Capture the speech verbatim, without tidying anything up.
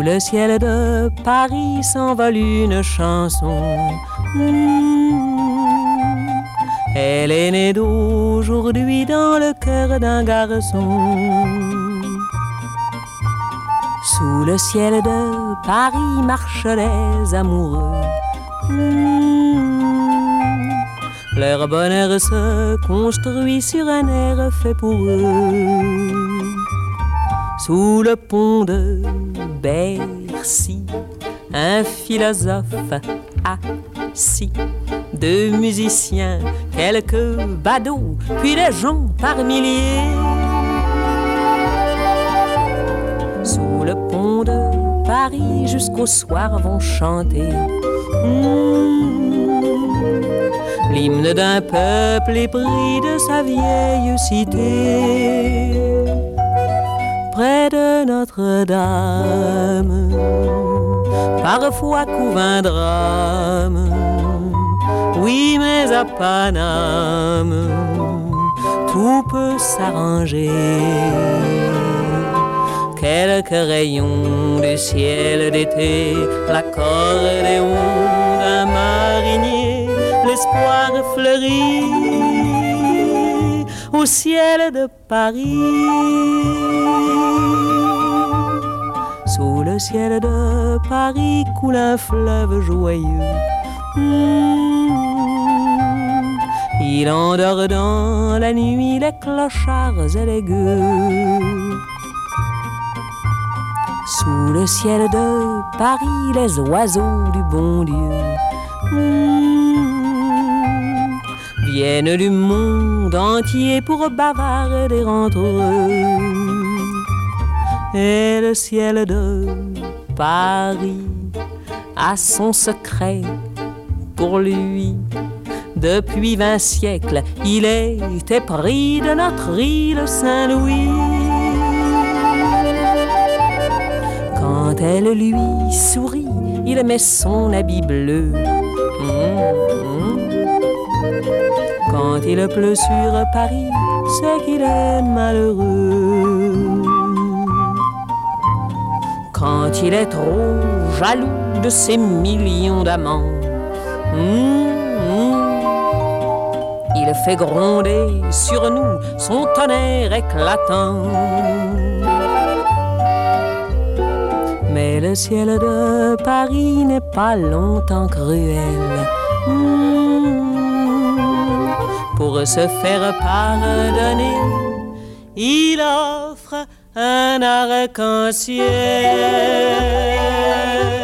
le ciel de Paris s'envole une chanson. Mmh. Elle est née d'aujourd'hui dans le cœur d'un garçon. Sous le ciel de Paris marchent les amoureux. Mmh. Leur bonheur se construit sur un air fait pour eux. Sous le pont de Bercy, un philosophe assis, deux musiciens, quelques badauds, puis des gens par milliers. Sous le pont de Paris, jusqu'au soir vont chanter mmh, l'hymne d'un peuple épris de sa vieille cité. Près de Notre-Dame, parfois couvre un drame. Oui, mais à Paname, tout peut s'arranger. Quelques rayons du ciel d'été, l'accordéon d'un marinier, l'espoir fleurit au ciel de Paris. Sous le ciel de Paris coule un fleuve joyeux. Mmh. Il endort dans la nuit les clochards et les gueux. Sous le ciel de Paris, les oiseaux du bon Dieu mmh, viennent du monde entier pour bavarder entre eux. Et le ciel de Paris a son secret pour lui. Depuis vingt siècles, il était pris de notre île Saint-Louis. Quand elle lui sourit, il met son habit bleu. Mmh, mmh. Quand il pleut sur Paris, c'est qu'il est malheureux. Quand il est trop jaloux de ses millions d'amants, mmh, mmh, il fait gronder sur nous son tonnerre éclatant. Mais le ciel de Paris n'est pas longtemps cruel. Mmh. Pour se faire pardonner, il offre un arc-en-ciel.